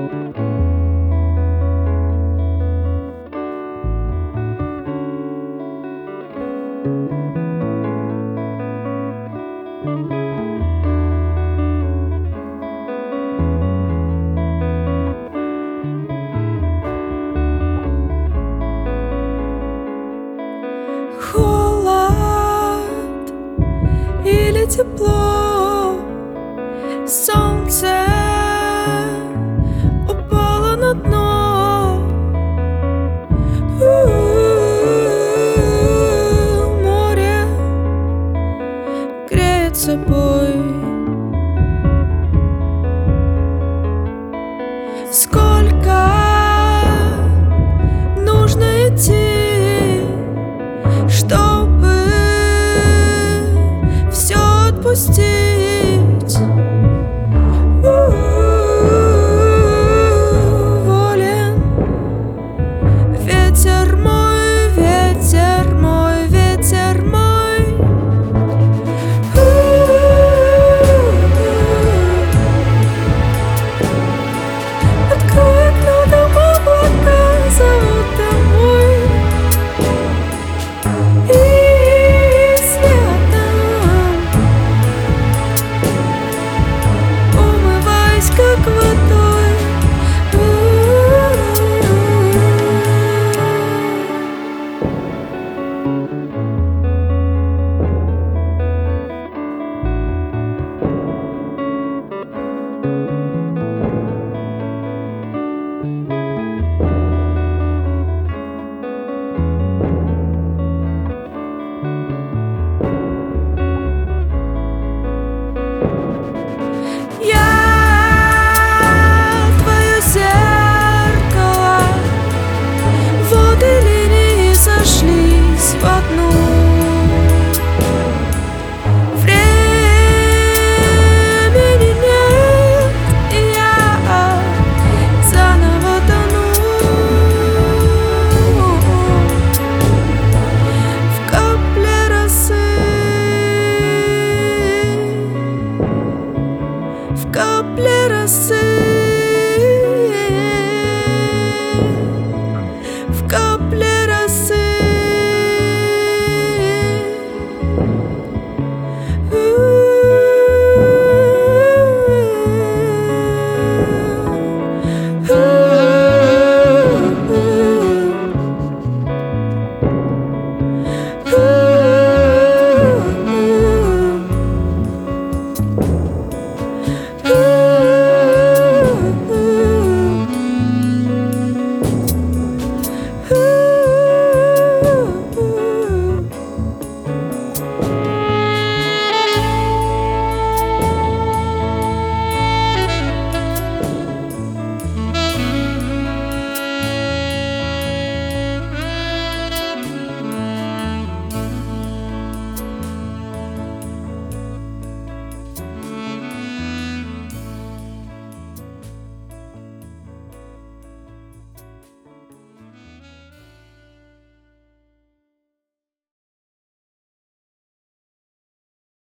Холод или тепло, солнце упало на дно. Море греет собой. Сколько нужно идти, чтобы все отпустить? Волен ветер мой, ветер мой, ветер мой. Открой окно, там облака зовут домой. И светом умываясь как водой. В одну. Времени нет, и я заново тону в капле росы, в капле росы.